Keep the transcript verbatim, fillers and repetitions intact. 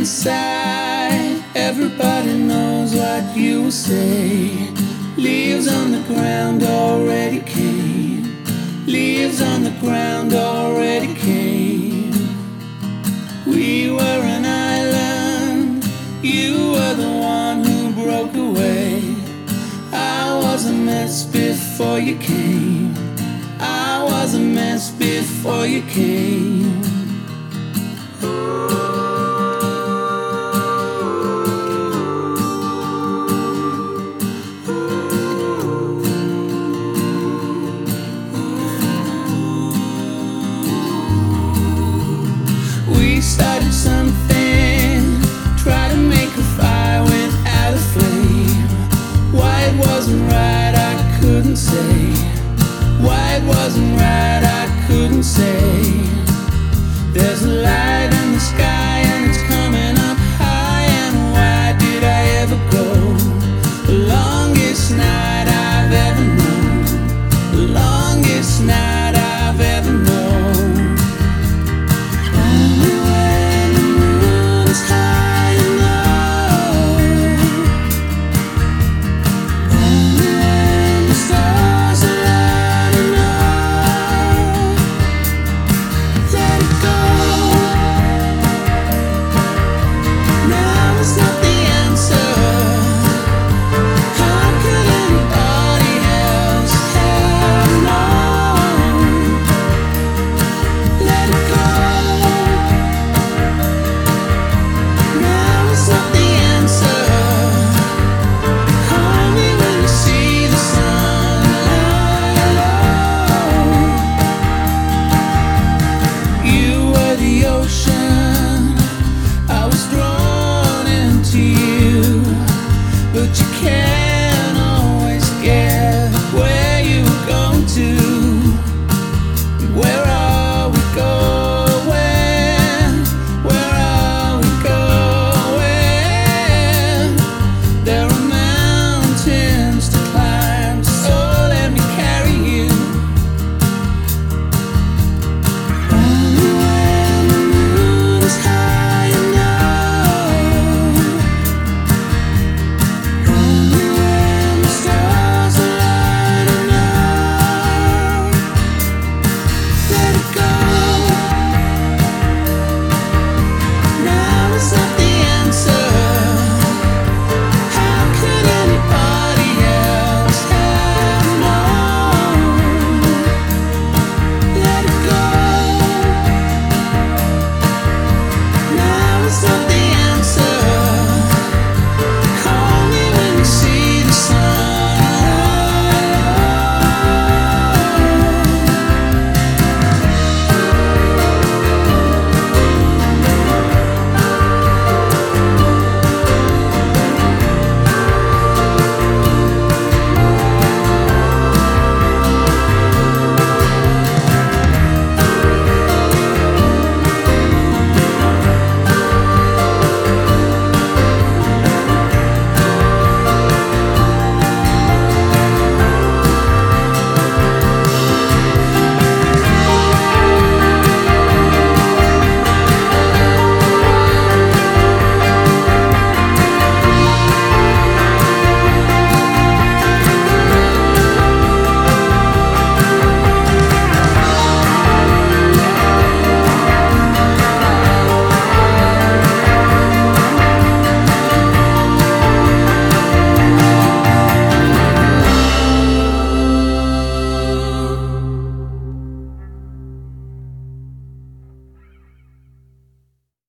inside. Everybody knows what you say. Leaves on the ground already came. Leaves on the ground already came. We were an island. You were the one who broke away. I was a mess before you came. I was a mess before you came. We started something, tried to make a fire without a flame. Why it wasn't right, I couldn't say. Why it wasn't right, I couldn't say. There's a light